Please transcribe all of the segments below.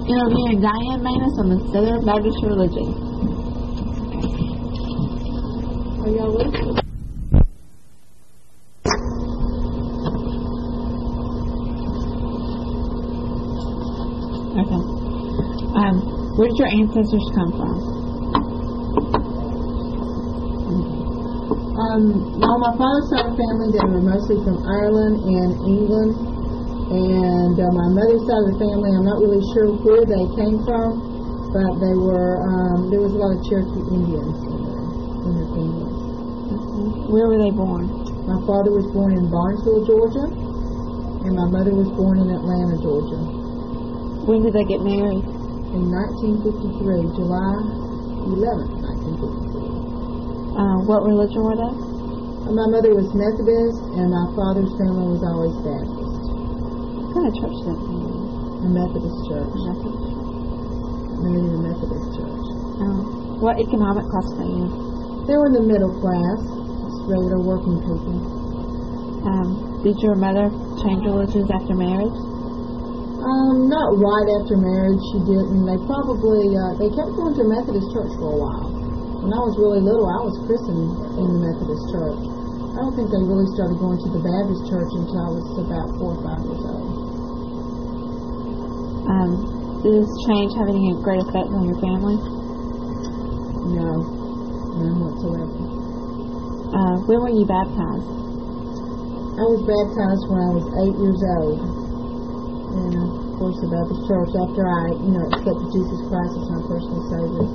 Interviewing Diane Manus on the Southern Baptist religion. Are y'all listening? Okay. Where did your ancestors come from? Well, my father's side of the family, they were mostly from Ireland and England. And my mother's side of the family, I'm not really sure where they came from, but they were, there was a lot of Cherokee Indians in their family. Where were they born? My father was born in Barnesville, Georgia, and my mother was born in Atlanta, Georgia. When did they get married? In 1953, July 11th, 1953. What religion were they? My mother was Methodist, and my father's family was always Baptist. What kind of church did they go to? A Methodist church. Married in a Methodist church. What economic class were they in? They were in the middle class, just regular working people. Did your mother change religions after marriage? Not right after marriage, she didn't. They probably, they kept going to a Methodist church for a while. When I was really little, I was christened in the Methodist church. I don't think they really started going to the Baptist church until I was about 4 or 5 years old. Did this change have any great effect on your family? No, none whatsoever. When were you baptized? I was baptized when I was 8 years old. And of course, the Baptist church, after I, accepted Jesus Christ as my personal Savior.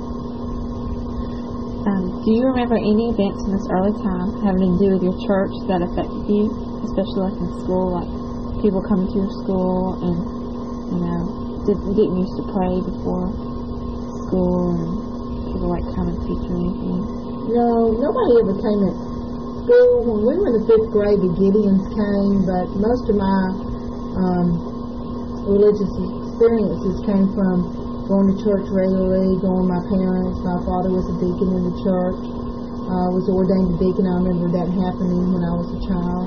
Do you remember any events in this early time having to do with your church that affected you, especially like in school, like people coming to your school and, didn't used to pray before school and people like come and teach you anything? No, nobody ever came at school. When we were in the 5th grade, the Gideons came, but most of my religious experiences came from going to church regularly, going with my parents. My father was a deacon in the church, was ordained a deacon. I remember that happening when I was a child.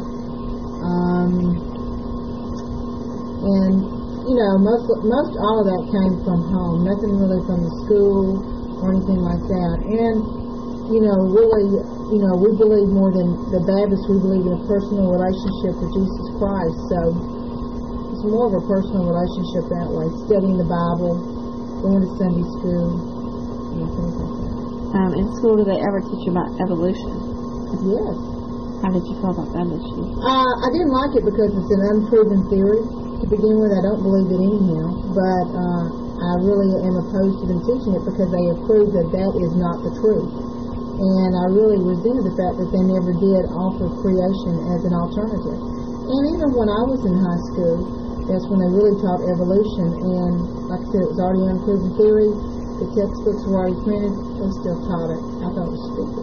Most all of that came from home. Nothing really from the school or anything like that. And, really, we believe more than the Baptists. We believe in a personal relationship with Jesus Christ. So it's more of a personal relationship that way. Studying the Bible, going to Sunday school, things like that. In school, did they ever teach you about evolution? Yes. How did you feel about that issue? I didn't like it because it's an unproven theory. To begin with, I don't believe it anyhow, but I really am opposed to them teaching it because they have proved that is not the truth. And I really resented the fact that they never did offer creation as an alternative. And even when I was in high school, that's when they really taught evolution. And like I said, it was already unproven theory. The textbooks were already printed. They still taught it. I thought it was stupid.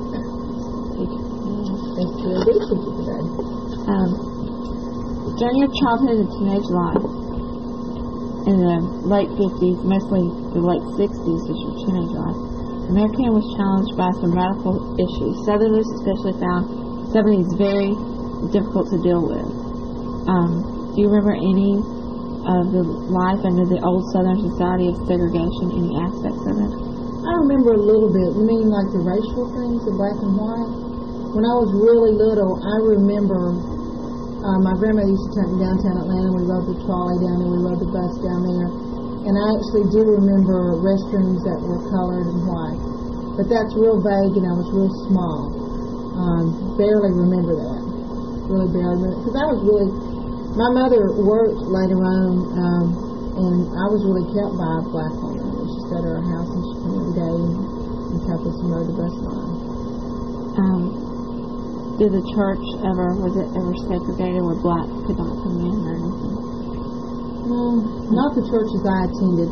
They still do teach it today. During your childhood and teenage life, in the late 50s, mostly the late 60s was your teenage life, America was challenged by some radical issues. Southerners especially found some of these very difficult to deal with. Do you remember any of the life under the old Southern society of segregation, any aspects of it? I remember a little bit. You mean like the racial things, the black and white? When I was really little, I remember my grandmother used to take me downtown Atlanta. We rode the trolley down there. We rode the bus down there. And I actually do remember restrooms that were colored and white. But that's real vague, and I was real small. Barely remember that. Really barely remember. Because I was really... My mother worked later on, and I was really kept by a black woman. She stayed at our house, and she came every day and kept us and rode the bus line. Did the church was it ever segregated where black could not come in or anything? Not the churches I attended.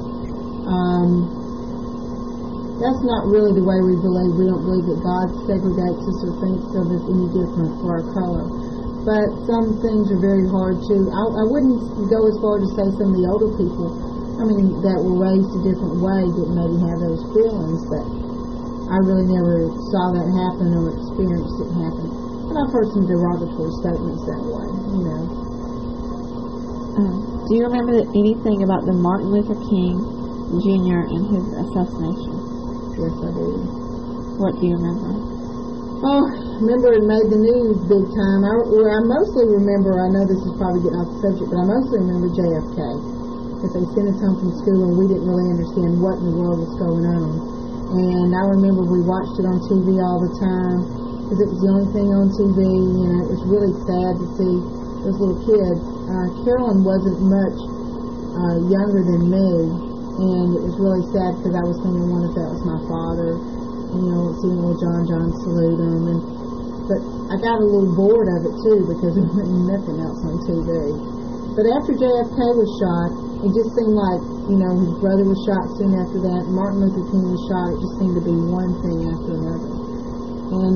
That's not really the way we believe. We don't believe that God segregates us or thinks of us any different for our color. But some things are very hard to... I wouldn't go as far to say some of the older people, that were raised a different way didn't maybe have those feelings, but I really never saw that happen or experienced it happen. And I've heard some derogatory statements that way, Do you remember anything about the Martin Luther King Jr. and his assassination. Yes, I do. What do you remember? Oh, remember it made the news big time. I mostly remember, I know this is probably getting off the subject, but I mostly remember JFK. Because they sent us home from school and we didn't really understand what in the world was going on. And I remember we watched it on TV all the time because it was the only thing on TV, and it was really sad to see those little kids. Carolyn wasn't much younger than me, and it was really sad because I was thinking, I wonder if that was my father. Seeing little John salute him, but I got a little bored of it too because there wasn't nothing else on TV. But after JFK was shot, it just seemed like, his brother was shot soon after that, Martin Luther King was shot. It just seemed to be one thing after another. And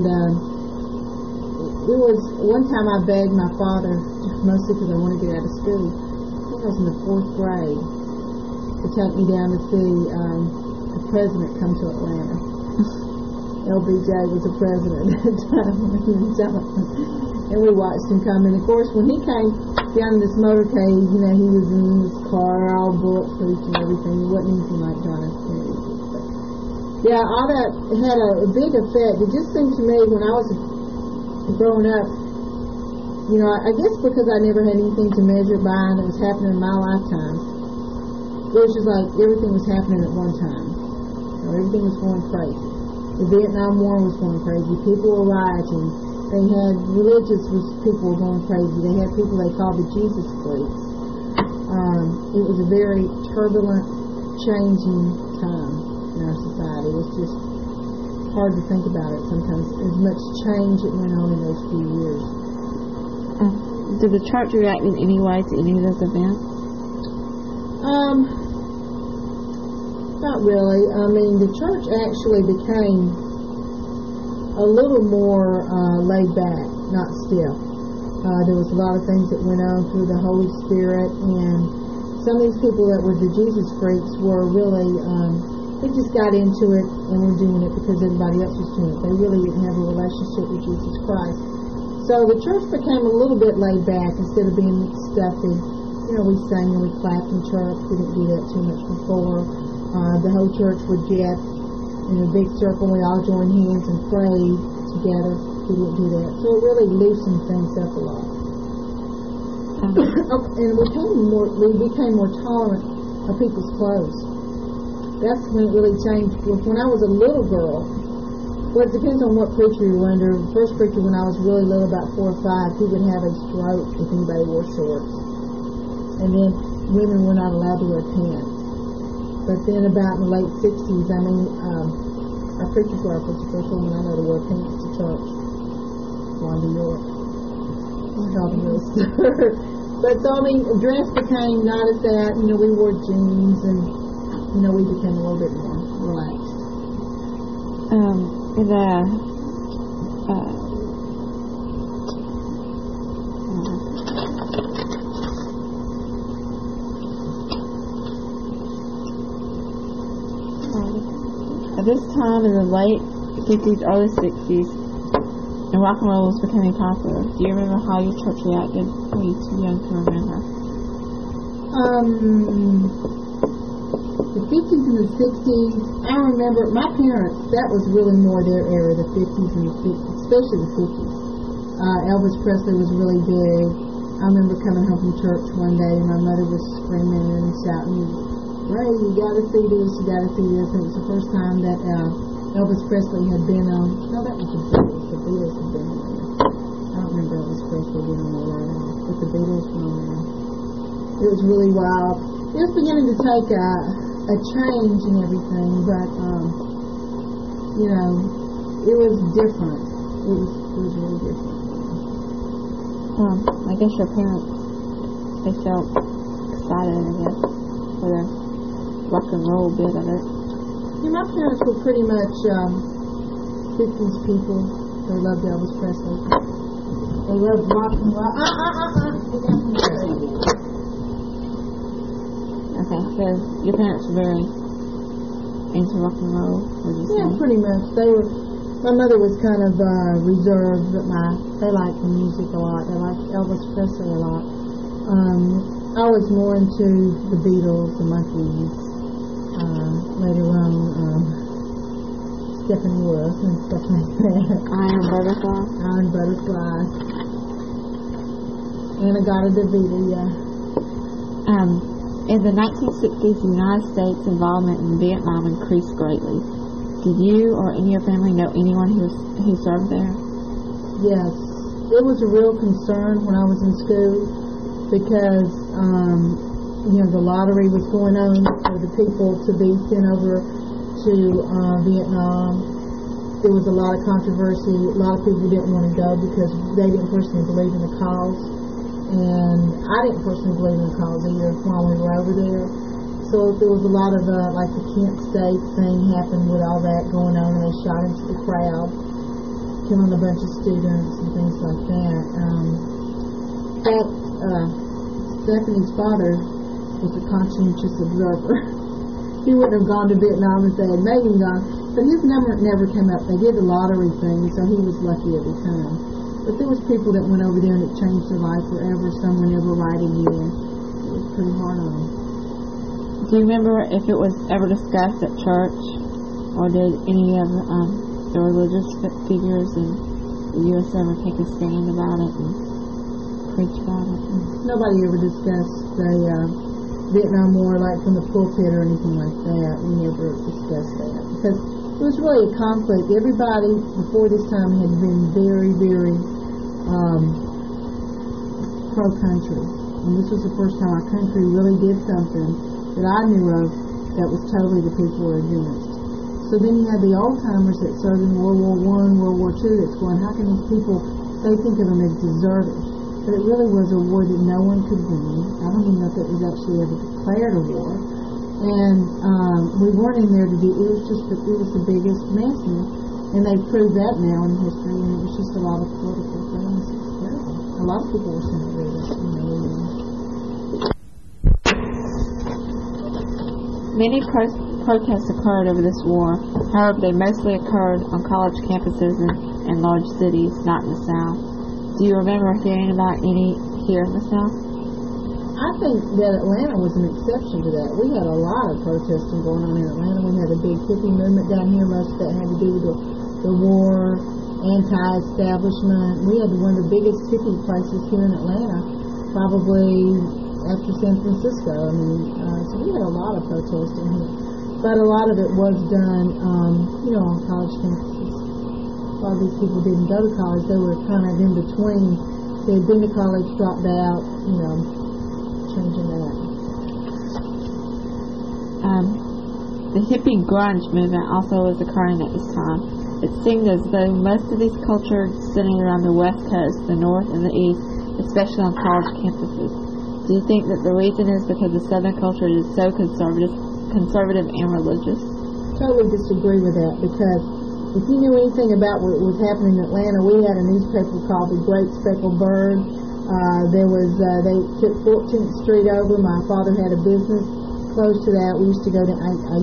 it was one time I begged my father, mostly because I wanted to get out of school, I think I was in the 4th grade, to take me down to see the president come to Atlanta. LBJ was the president at the time, and we watched him come. And of course, when he came down in this motorcade, he was in his car, all bulletproof and everything. He wasn't anything like John F. Kennedy. But yeah, all that had a big effect. It just seemed to me when I was growing up, I guess because I never had anything to measure by that was happening in my lifetime, it was just like everything was happening at one time. Everything was going crazy. The Vietnam War was going crazy. People were rioting. They had people were going crazy. They had people they called the Jesus freaks. It was a very turbulent, changing time in our society. It was just hard to think about it sometimes. As much change that went on in those few years. Did the church react in any way to any of those events? Not really. I mean, the church actually became a little more laid back, not stiff. There was a lot of things that went on through the Holy Spirit, and some of these people that were the Jesus freaks were really, they just got into it and were doing it because everybody else was doing it. They really didn't have a relationship with Jesus Christ. So the church became a little bit laid back instead of being stuffy. We sang and we clapped in church. We didn't do that too much before. The whole church would get in a big circle and we all joined hands and prayed together. We didn't do that. So it really loosened things up a lot. And we became more tolerant of people's clothes. That's when it really changed. When I was a little girl, well, it depends on what preacher you were under. The first preacher, when I was really little, about 4 or 5, he would have a stroke if anybody wore shorts. And then women were not allowed to wear pants. But then about in the late 60s, our preacher girl was the first woman I know to wear pants to church. Wanda York. But so, dress became not as that. We wore jeans and, we became a little bit more relaxed. At this time in the late 50s, early 60s, and rock and roll was becoming popular. Do you remember how your church reacted? Or are you too young to remember? The 50s and the 60s, I remember my parents, that was really more their era, the 50s and the 60s, especially the 50s. Elvis Presley was really big. I remember coming home from church one day and my mother was screaming and shouting, "Ray, you gotta see this, you gotta see this." And it was the first time that Elvis Presley had been on. No, that was the Beatles. The Beatles had been on there. I don't remember Elvis Presley being on there right now, but the Beatles were on there. It was really wild. It was beginning to take a change and everything, but it was different. It was really different. I guess your parents, they felt excited, I guess, for the rock and roll bit of it. Yeah, my parents were pretty much 50s people. They loved Elvis Presley. They loved rock and roll. Okay, so your parents were very into rock and roll, would you say? Yeah, pretty much. They were. My mother was kind of reserved, but they liked the music a lot. They liked Elvis Presley a lot. I was more into the Beatles, the Monkees, later on, Stephanie Willis and stuff like that. Iron Butterfly. Iron Butterfly. Anagata Davida, yeah. In the 1960s, the United States' involvement in Vietnam increased greatly. Did you or any of your family know anyone who served there? Yes. It was a real concern when I was in school because, the lottery was going on for the people to be sent over to Vietnam. There was a lot of controversy. A lot of people didn't want to go because they didn't personally believe in the cause. And I didn't personally believe in the cause either while we were over there. So there was a lot of, like the Kent State thing happened with all that going on, and they shot into the crowd, killing a bunch of students and things like that. Stephanie's father was a conscientious observer. He wouldn't have gone to Vietnam if they had made him gone, but his number never came up. They did the lottery thing, so he was lucky every time. But there was people that went over there and it changed their life forever. Some were never right again. It was pretty hard on them. Do you remember if it was ever discussed at church, or did any of the religious figures in the U.S. ever take a stand about it and preach about it? Nobody ever discussed the Vietnam War, like from the pulpit or anything like that. We never discussed that because it was really a conflict. Everybody before this time had been very, very pro-country, and this was the first time our country really did something that I knew of that was totally the people were against. So then you had the old-timers that served in World War I, World War II that's going, how can these people, they think of them as deserters. But it really was a war that no one could win. I don't even know if it was actually ever declared a war. And we weren't in there to do, it was the biggest mess. And they proved that now in history, and it was just a lot of political things. A lot of people were sent to read it, Many protests occurred over this war. However, they mostly occurred on college campuses in large cities, not in the South. Do you remember hearing about any here in the South? I think that Atlanta was an exception to that. We had a lot of protesting going on in Atlanta. We had a big hippie movement down here. Most of that had to do with the war, anti-establishment. We had one of the biggest hippie places here in Atlanta, probably after San Francisco. So we had a lot of protesting here. But a lot of it was done, on college campuses. A lot of these people didn't go to college. They were kind of in between. They had been to college, dropped out, changing that. The hippie grunge movement also was occurring at this time. It seemed as though most of these cultures centered around the West Coast, the North, and the East, especially on college campuses. Do you think that the reason is because the Southern culture is so conservative and religious? Totally disagree with that, because if you knew anything about what was happening in Atlanta, we had a newspaper called The Great Speckled Bird. They took 14th Street over. My father had a business close to that. We used to go down.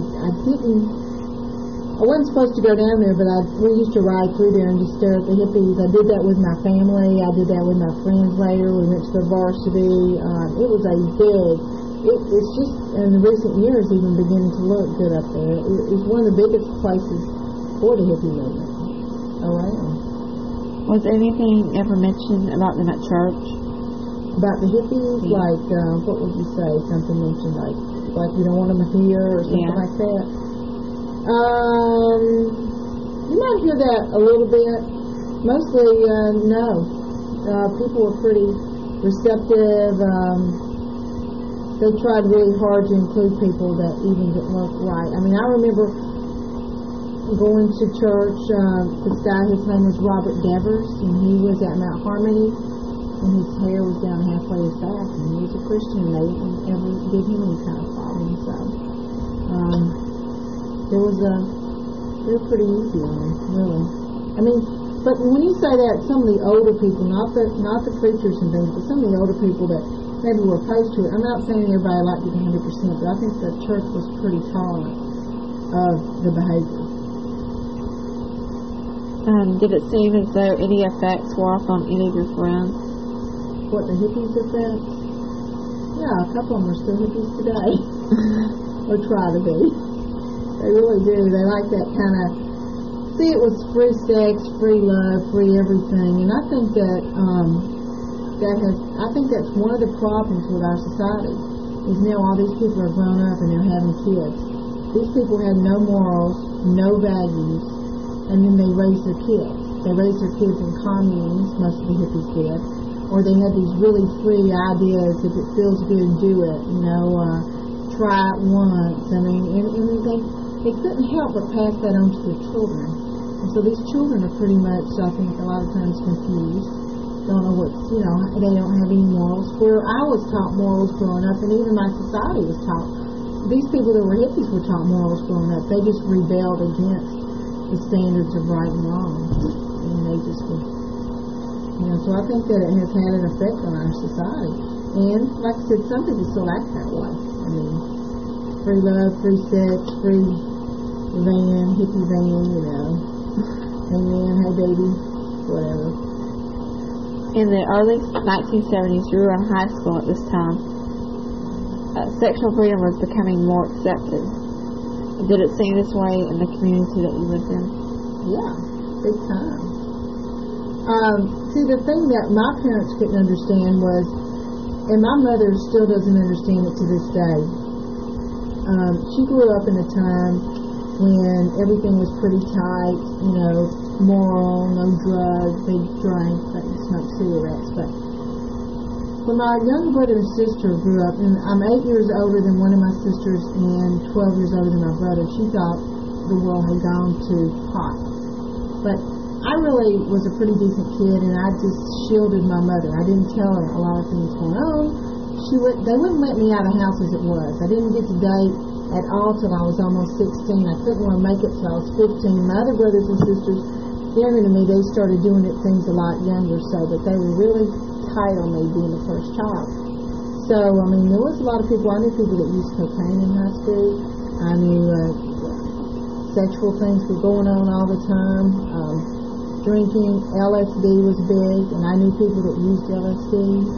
I wasn't supposed to go down there, but we used to ride through there and just stare at the hippies. I did that with my family. I did that with my friends later. We went to the varsity. It was a big. It's just in the recent years even beginning to look good up there. It was one of the biggest places for the hippie movement around. Was anything ever mentioned about them at church? About the hippies? Yeah. Like, what would you say? Something mentioned like we don't want them here or something like that? You might hear that a little bit. Mostly, no. People were pretty receptive. They tried really hard to include people that even didn't look right. I remember going to church. This guy, his name was Robert Devers, and he was at Mount Harmony, and his hair was down halfway his back, and he was a Christian, and they didn't ever give him any kind of problem. So they were pretty easy on him, really. But when you say that, some of the older people, not the preachers and things, but some of the older people that maybe were opposed to it. I'm not saying everybody liked it 100%, but I think the church was pretty tolerant of the behavior. Did it seem as though any effects were off on any of your friends? What, the hippies effects? Yeah, a couple of them are still hippies today. or try to be. They really do. They like that kind of. See, it was free sex, free love, free everything, and I think that I think that's one of the problems with our society. Is now all these people are grown up and they're having kids. These people had no morals, no values, and then they raised their kids. They raised their kids in communes, most of the hippies did, or they had these really free ideas. If it feels good, do it. Try it once. I mean, and they couldn't help but pass that on to their children. And so these children are pretty much, I think, a lot of times confused. Don't know they don't have any morals. Where I was taught morals growing up, and even my society was taught. These people that were hippies were taught morals growing up. They just rebelled against the standards of right and wrong. And they just were, so I think that it has had an effect on our society. And, like I said, some people still act that way. I mean, free love, free sex, free van, hippie van, amen, hey baby, whatever. In the early 1970s, you were in high school at this time. Sexual freedom was becoming more accepted. Did it seem this way in the community that you lived in? Yeah, big time. See, the thing that my parents couldn't understand was, and my mother still doesn't understand it to this day, she grew up in a time when everything was pretty tight, moral, no drugs, they drank, they smoked cigarettes. But when my young brother and sister grew up, and I'm 8 years older than one of my sisters and 12 years older than my brother, she thought the world had gone to pot. But I really was a pretty decent kid, and I just shielded my mother. I didn't tell her a lot of things going on. They wouldn't let me out of the house as it was. I didn't get to date at all till I was almost 16. I couldn't want to make it till I was 15. My other brothers and sisters, younger than me, they started doing things a lot younger, but they were really tight on me being the first child. So, I mean, there was a lot of people. I knew people that used cocaine in high school. I knew sexual things were going on all the time. Drinking, LSD was big, and I knew people that used LSD.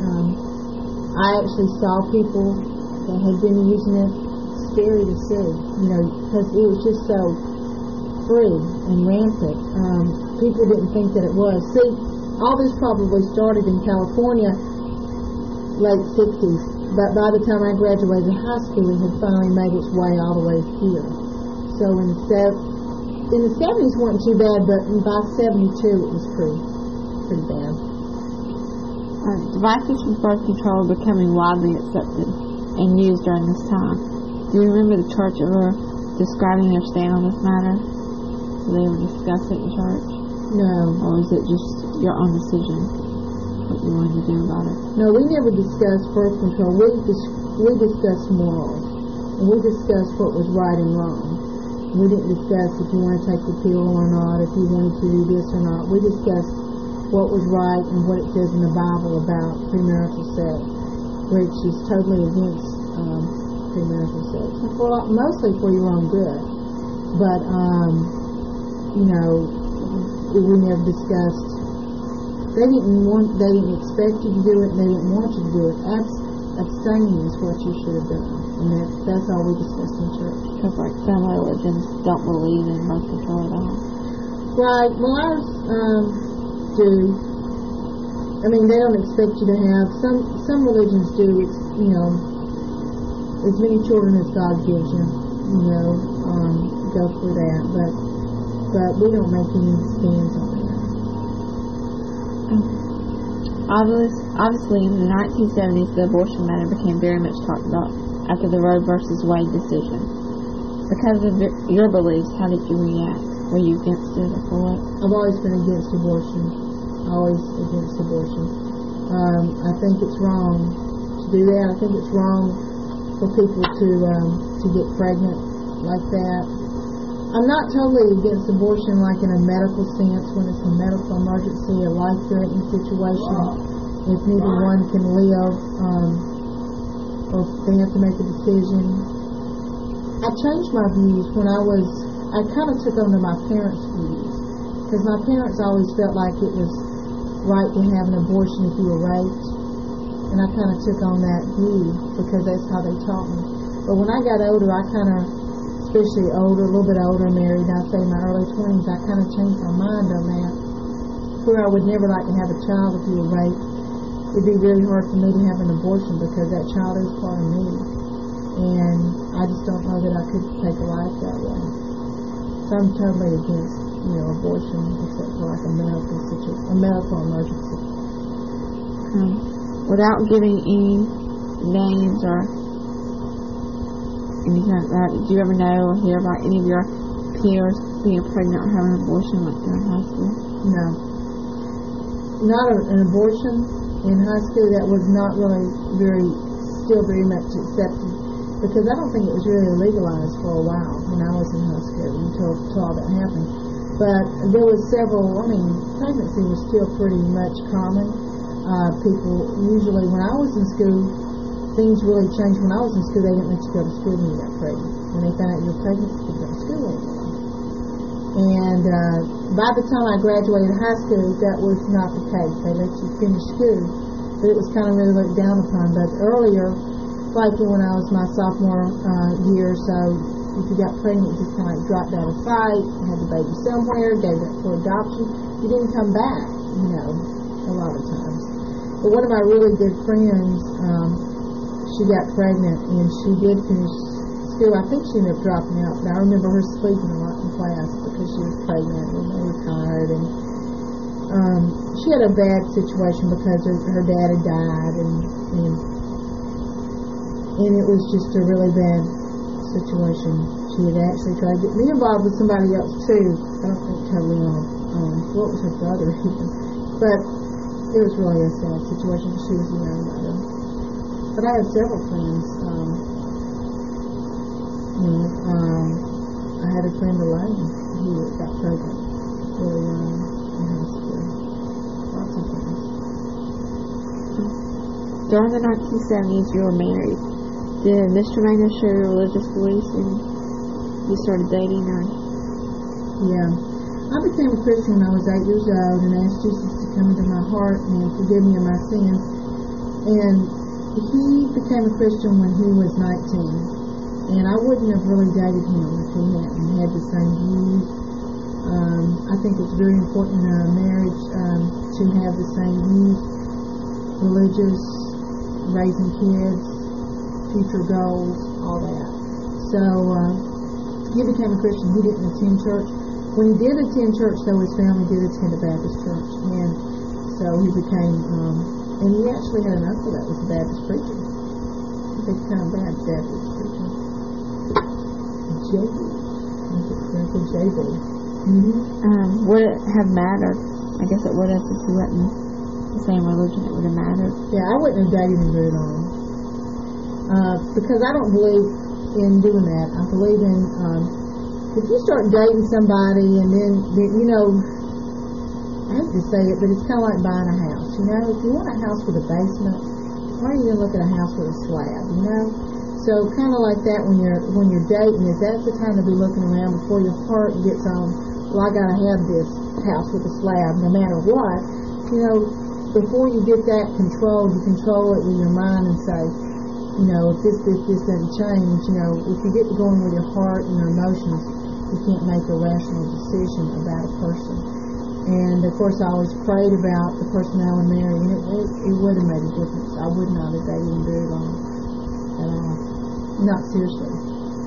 I actually saw people that had been using it. Scary to see, because it was just so free and rampant. People didn't think that it was. See, all this probably started in California, late 60s, but by the time I graduated high school, it had finally made its way all the way here. So in the 70s, it wasn't too bad, but by 72, it was pretty bad. Devices for birth control were becoming widely accepted and used during this time. Do you remember the church ever describing their stand on this matter? So they ever discuss it in church? No. Or is it just your own decision, what you wanted to do about it? No, we never discussed birth control. We discussed morals. And we discussed what was right and wrong. We didn't discuss if you want to take the pill or not, if you wanted to do this or not. We discussed what was right and what it says in the Bible about premarital sex, which is totally against premarital sex, mostly for your own good. But we never discussed. They didn't expect you to do it. They didn't want you to do it. Abstaining is what you should have done, and that's all we discussed in church. Because like some religions don't believe in birth control at all. Right. Well, ours do. I mean, they don't expect you to have. Some religions do. It's as many children as God gives you, go for that. But we don't make any stands on that. Obviously, in the 1970s, the abortion matter became very much talked about after the Roe versus Wade decision. Because of your beliefs, how did you react? Were you against it or for it? I've always been against abortion. Always against abortion. I think it's wrong to do that. I think it's wrong for people to get pregnant like that. I'm not totally against abortion like in a medical sense when it's a medical emergency, a life-threatening situation. If neither one can live, or they have to make a decision. I changed my views when I kind of took on to my parents' views. Because my parents always felt like it was right to have an abortion if you were raped. And I kind of took on that view because that's how they taught me. But when I got older, I kind of, especially older, a little bit older, married, I'd say in my early 20s, I kind of changed my mind on that, where I would never like to have a child if you were raped. It'd be really hard for me to have an abortion because that child is part of me. And I just don't know that I could take a life that way. So I'm totally against, abortion, except for like a medical emergency. Without giving any names or anything like that, did you ever know or hear about any of your peers being pregnant or having an abortion like during high school? No. Not an abortion in high school. That was not really still very much accepted, because I don't think it was really legalized for a while when I was in high school until all that happened. But there was pregnancy was still pretty much common. People usually, when I was in school, things really changed. When I was in school, they didn't let you go to school when you got pregnant. When they found out you were pregnant, you couldn't go to school anymore. And by the time I graduated high school, that was not the case. They let you finish school, but it was kind of really looked down upon. But earlier, like when I was my sophomore year or so, if you got pregnant, you just kind of like dropped out of sight, had the baby somewhere, gave it for adoption. You didn't come back, a lot of times. But one of my really good friends, she got pregnant and she did finish school. I think she ended up dropping out, but I remember her sleeping a lot in class because she was pregnant and really tired. And she had a bad situation because her dad had died, and it was just a really bad situation. She had actually tried to get me involved with somebody else too. I don't think totally what was her brother even. But it was really a sad situation because she was a young mother. But I had several friends. I had a friend Elaine who got pregnant really young in high school. Lots of things. During the 1970s, you were married. Did Mr. Maynard share your religious beliefs and you started dating, or? Yeah. I became a Christian when I was 8 years old and asked Jesus to come into my heart and forgive me of my sins. And he became a Christian when he was 19. And I wouldn't have really dated him if we hadn't had the same views. I think it's very important in a marriage to have the same views, religious, raising kids, future goals, all that. So he became a Christian. He didn't attend church. When he did attend church, though, his family did attend a Baptist church. And so he became, and he actually had an uncle that was a Baptist preacher. Big time Baptist preacher. J.B. Uncle J.B. Would it have mattered? I guess it would have, if he wasn't the same religion. It would have mattered. Yeah, I wouldn't have dated him very long. Because I don't believe in doing that. I believe in, if you start dating somebody and then I hate to say it, but it's kind of like buying a house. If you want a house with a basement, why are you going to look at a house with a slab, So kind of like that when you're dating, is that's the time to be looking around before your heart gets on, well, I got to have this house with a slab no matter what. Before you get that controlled, you control it with your mind and say, if this doesn't change, if you get to going with your heart and your emotions, you can't make a rational decision about a person. And of course, I always prayed about the person I would marry, and it would have made a difference. I would not have dated him very long at all. Not seriously.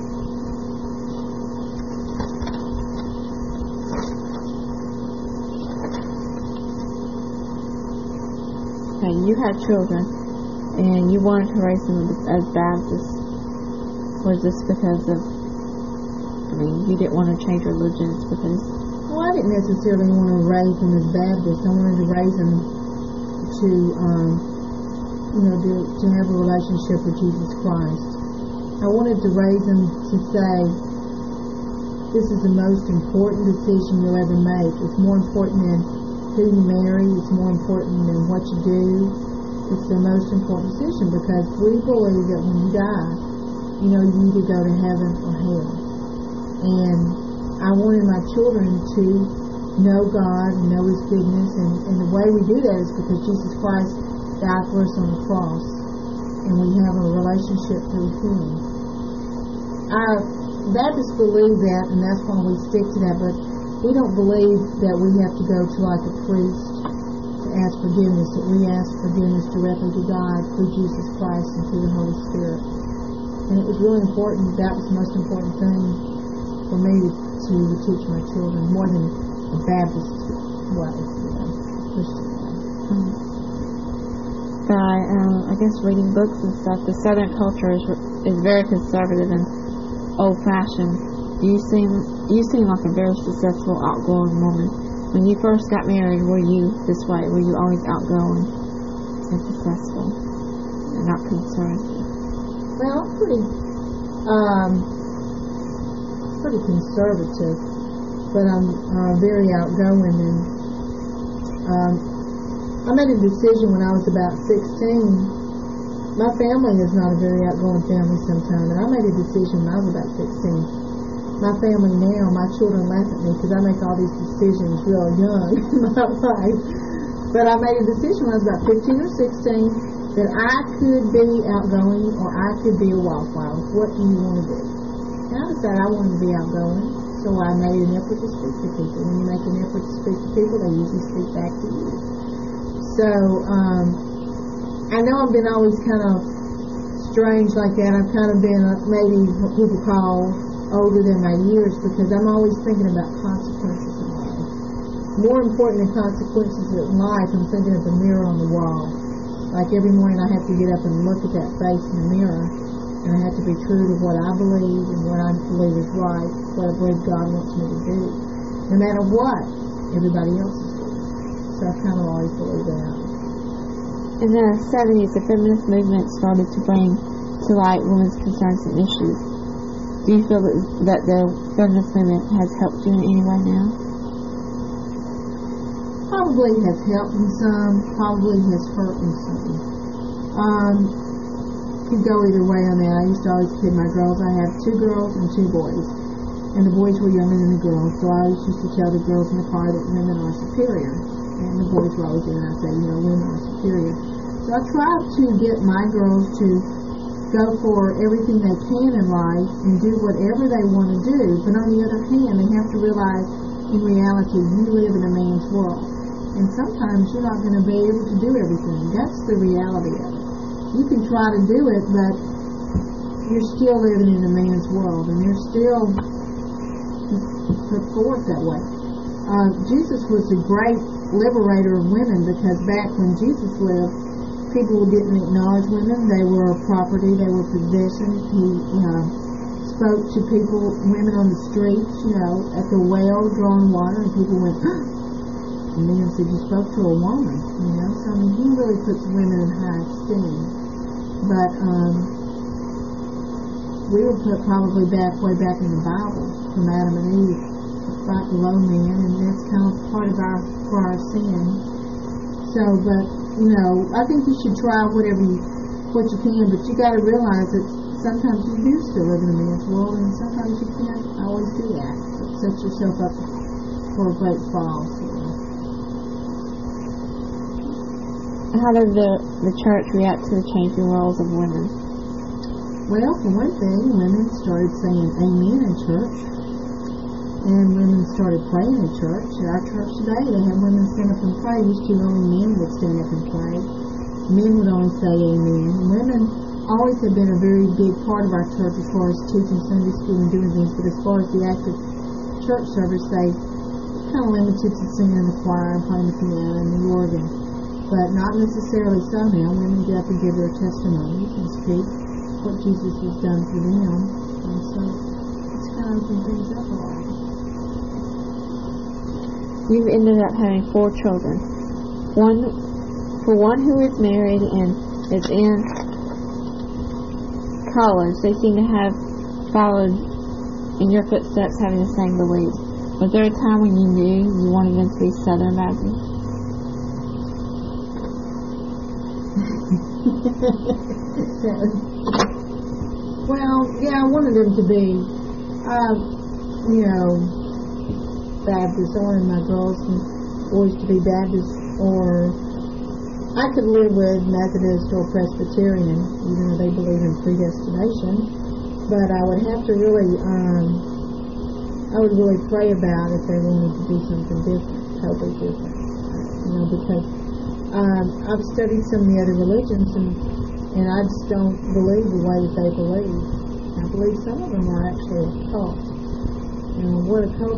Okay, you had children, and you wanted to raise them as Baptists. Was this because of, you didn't want to change religions because... Well, I didn't necessarily want to raise them as Baptists. I wanted to raise them to have a relationship with Jesus Christ. I wanted to raise them to say, this is the most important decision you'll ever make. It's more important than who you marry. It's more important than what you do. It's the most important decision because we believe that when you die, you either go to heaven or hell. And I wanted my children to know God and know His goodness. And the way we do that is because Jesus Christ died for us on the cross. And we have a relationship through Him. our Baptists believe that, and that's why we stick to that, but we don't believe that we have to go to like a priest to ask forgiveness, that we ask forgiveness directly to God through Jesus Christ and through the Holy Spirit. And it was really important. That was the most important thing for me to teach my children, more than a Baptist way, Christian way. By, I guess, reading books and stuff, the Southern culture is very conservative and old-fashioned. You seem like a very successful, outgoing woman. When you first got married, were you this way? Were you always outgoing and successful and not concerned? Well, pretty conservative, but I'm very outgoing, and I made a decision when I was about 16. My family is not a very outgoing family sometimes, and I made a decision when I was about 16. My family now, my children laugh at me because I make all these decisions real young in my life. But I made a decision when I was about 15 or 16 that I could be outgoing or I could be a wildflower. What do you want to do? And I decided I wanted to be outgoing, so I made an effort to speak to people. When you make an effort to speak to people, they usually speak back to you. So, I know I've been always kind of strange like that. I've kind of been maybe what people call older than my years because I'm always thinking about consequences in life. More important than consequences in life, I'm thinking of the mirror on the wall. Like every morning I have to get up and look at that face in the mirror, and I have to be true to what I believe and what I believe is right, what I believe God wants me to do, no matter what everybody else is doing. So I kind of always believe that. In the 70s, the feminist movement started to bring to light women's concerns and issues. Do you feel that the feminist movement has helped you in any way now? Probably has helped me some, probably has hurt me some. Could go either way on that. I used to always kid my girls. I have 2 girls and 2 boys. And the boys were younger than the girls, so I always used to tell the girls in the car that women are superior. And the boys were always there, and I say, women are superior. So I try to get my girls to go for everything they can in life and do whatever they want to do. But on the other hand, they have to realize, in reality, you live in a man's world. And sometimes you're not going to be able to do everything. That's the reality of it. You can try to do it, but you're still living in a man's world, and you're still put forth that way. Jesus was a great liberator of women because back when Jesus lived, people didn't acknowledge women. They were property, they were possession. He spoke to people, women on the streets, at the well drawing water, and people went, and then said, you spoke to a woman, So, he really puts women in high esteem. But we were put probably way back in the Bible from Adam and Eve, right below man, and that's kind of part of our sin. So, but, I think you should try what you can, but you got to realize that sometimes you do still live in a man's world, and sometimes you can't always do that. It sets yourself up for a great fall. How did the church react to the changing roles of women? Well, for one thing, women started saying amen in church, and women started praying in church. At our church today, they have women stand up and pray. Used to only men would stand up and pray. Men would only say amen. And women always have been a very big part of our church as far as teaching Sunday school and doing things, but as far as the active church service, they kind of limited to singing in the choir and playing the piano and the organ. But not necessarily so now. Women get up and give their testimonies and speak what Jesus has done for them. And so it's kind of opened things up a lot. You've ended up having 4 children. One who is married and is in college, they seem to have followed in your footsteps, having the same beliefs. Was there a time when you knew you wanted them to be Southern Baptist? Well, yeah, I wanted them to be, Baptist. I wanted my girls and boys to be Baptist, or I could live with Methodist or Presbyterian, even though they believe in predestination. But I would have to really, I would really pray about if they wanted to do something different, totally different. Because I've studied some of the other religions, and I just don't believe the way that they believe. I believe some of them are actually a cult. What a cult